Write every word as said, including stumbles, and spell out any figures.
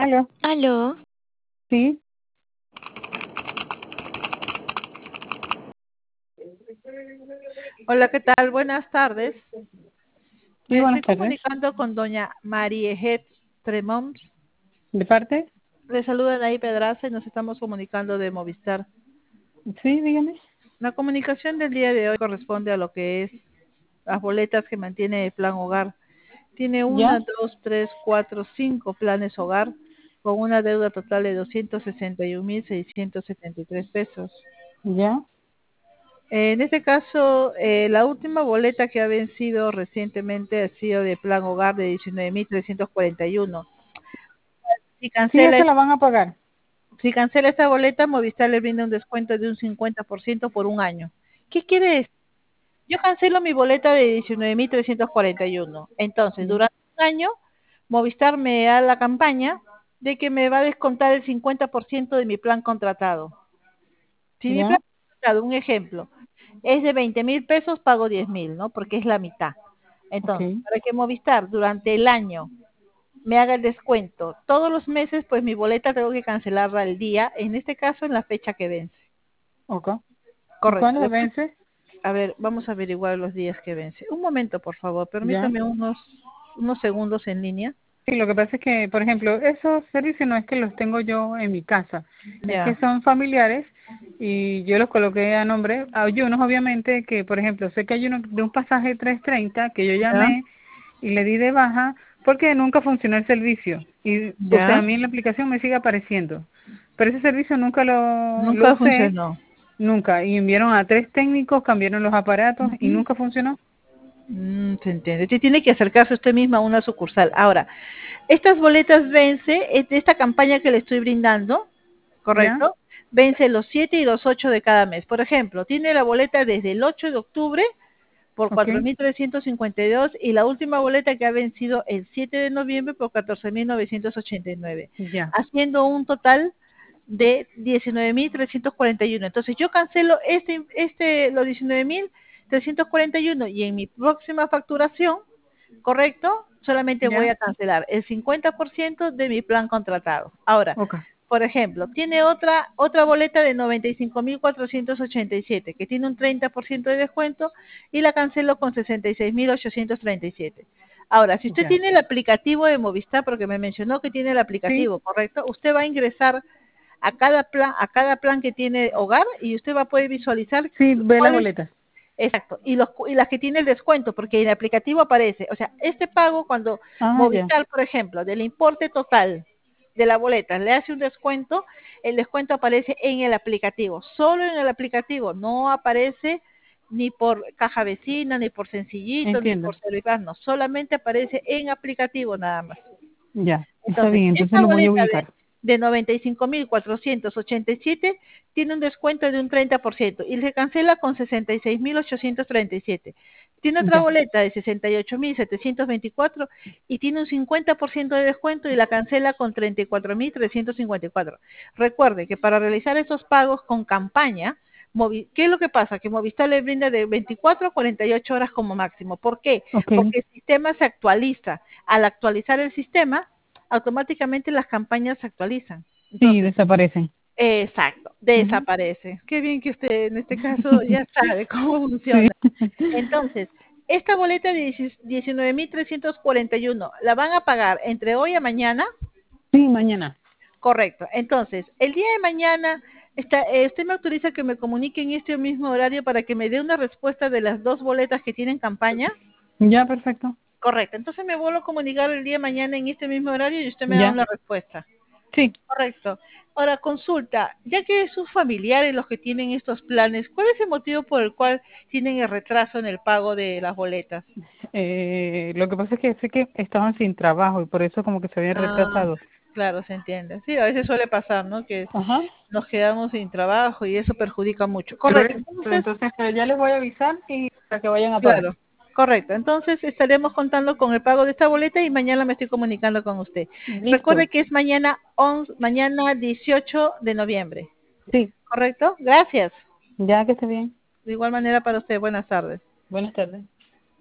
Aló, Aló, sí, Hola, ¿qué tal? Buenas tardes. sí, Me buenas estoy tardes. comunicando con doña Mariejet Tremont. ¿De parte? Le saluda Anaí Pedraza y nos estamos comunicando de Movistar. Sí, dígame. La comunicación del día de hoy corresponde a lo que es las boletas que mantiene el Plan Hogar. Tiene ¿Ya? una, dos, tres, cuatro, cinco planes hogar con una deuda total de doscientos sesenta y un mil seiscientos setenta y tres pesos. ¿Ya? Eh, En este caso, eh, la última boleta que ha vencido recientemente ha sido de Plan Hogar de diecinueve mil trescientos cuarenta y uno. Si Sí, cancela, esa la van a pagar. si cancela esta boleta, Movistar le brinda un descuento de un cincuenta por ciento por un año. ¿Qué quiere decir? Yo cancelo mi boleta de diecinueve mil trescientos cuarenta y uno. Entonces, ¿Ya? durante un año, Movistar me da la campaña de que me va a descontar el cincuenta por ciento de mi plan contratado. Si mi plan ¿Ya? contratado, un ejemplo, es de veinte mil pesos, pago diez mil, ¿no? Porque es la mitad. Ok, Entonces, para que Movistar durante el año me haga el descuento todos los meses, pues mi boleta tengo que cancelarla al día, en este caso en la fecha que vence. ok. ¿Y Correcto. cuándo Después, vence? a ver, vamos a averiguar los días que vence. Un momento, por favor, ¿Ya? permítame unos, unos segundos en línea. Sí, lo que pasa es que, por ejemplo, esos servicios no es que los tengo yo en mi casa, es que Ya, son familiares y yo los coloqué a nombre. Hay unos, obviamente, que, por ejemplo, sé que hay uno de un pasaje trescientos treinta que yo ya, llamé y le di de baja porque nunca funcionó el servicio. Y, o sea, a ya. mí en la aplicación me sigue apareciendo. Pero ese servicio nunca lo, lo Nunca usé, funcionó. nunca. Y enviaron a tres técnicos, cambiaron los aparatos y Ujú. nunca funcionó. Mm, se entiende. Usted tiene que acercarse usted misma a una sucursal. Ahora, estas boletas vence, eh, de esta campaña que le estoy brindando, ¿Ya? ¿correcto? Vence los siete y los ocho de cada mes. Por ejemplo, tiene la boleta desde el ocho de octubre por ¿Ok? cuatro mil trescientos cincuenta y dos y la última boleta que ha vencido el siete de noviembre por catorce mil novecientos ochenta y nueve, Ya. haciendo un total de diecinueve mil trescientos cuarenta y uno. Entonces yo cancelo este, este, los diecinueve mil trescientos cuarenta y uno y en mi próxima facturación, ¿correcto? Solamente voy ¿Ya? a cancelar el cincuenta por ciento de mi plan contratado. Ahora, Ok. por ejemplo, tiene otra otra boleta de noventa y cinco mil cuatrocientos ochenta y siete que tiene un treinta por ciento de descuento y la cancelo con sesenta y seis mil ochocientos treinta y siete. Ahora, si usted Ya. tiene el aplicativo de Movistar, porque me mencionó que tiene el Sí, aplicativo, ¿correcto? Usted va a ingresar a cada plan, a cada plan que tiene hogar y usted va a poder visualizar sí, ve las cuáles, boletas. exacto, y los y las que tiene el descuento, porque en el aplicativo aparece, o sea, este pago cuando Ah, ya. Movistar, por ejemplo, del importe total de la boleta le hace un descuento, el descuento aparece en el aplicativo, solo en el aplicativo, no aparece ni por caja vecina, ni por sencillito, ni por Entiendo. Servipaz, no, solamente aparece en aplicativo nada más. Ya. Está Entonces, bien, entonces esta lo voy a boleta de, ubicar. de noventa y cinco mil cuatrocientos ochenta y siete tiene un descuento de un treinta por ciento y se cancela con sesenta y seis mil ochocientos treinta y siete. Tiene otra Ya. boleta de sesenta y ocho mil setecientos veinticuatro y tiene un cincuenta por ciento de descuento y la cancela con treinta y cuatro mil trescientos cincuenta y cuatro. Recuerde que para realizar esos pagos con campaña, Movi- ¿qué es lo que pasa? Que Movistar le brinda de veinticuatro a cuarenta y ocho horas como máximo. ¿Por qué? Ok. Porque el sistema se actualiza. Al actualizar el sistema, automáticamente las campañas se actualizan. Sí, Entonces, desaparecen. exacto, Ujú. desaparece. Qué bien que usted en este caso ya sabe cómo Sí. funciona. Entonces, esta boleta de diecinueve mil trescientos cuarenta y uno, ¿la van a pagar entre hoy a mañana? Sí, mañana. Correcto. Entonces, el día de mañana, está, eh, usted me autoriza que me comunique en este mismo horario para que me dé una respuesta de las dos boletas que tienen campaña. Ya, perfecto. Correcto. Entonces me vuelvo a comunicar el día de mañana en este mismo horario y usted me da Ya. una respuesta. Sí. Correcto. Ahora, consulta, ya que sus familiares los que tienen estos planes, ¿cuál es el motivo por el cual tienen el retraso en el pago de las boletas? Eh, lo que pasa es que sé que estaban sin trabajo y por eso como que se habían Ah, retrasado. claro, se entiende. Sí, a veces suele pasar, ¿no? Que Ajá. nos quedamos sin trabajo y eso perjudica mucho. Pero, Correcto. es- pero Entonces, entonces pero ya les voy a avisar y para que vayan a pagar. claro, correcto. Entonces estaremos contando con el pago de esta boleta y mañana me estoy comunicando con usted. Recuerde Listo. que es mañana once, mañana dieciocho de noviembre. Sí. ¿Correcto? Gracias. Ya que esté bien. De igual manera para usted. Buenas tardes. Buenas tardes.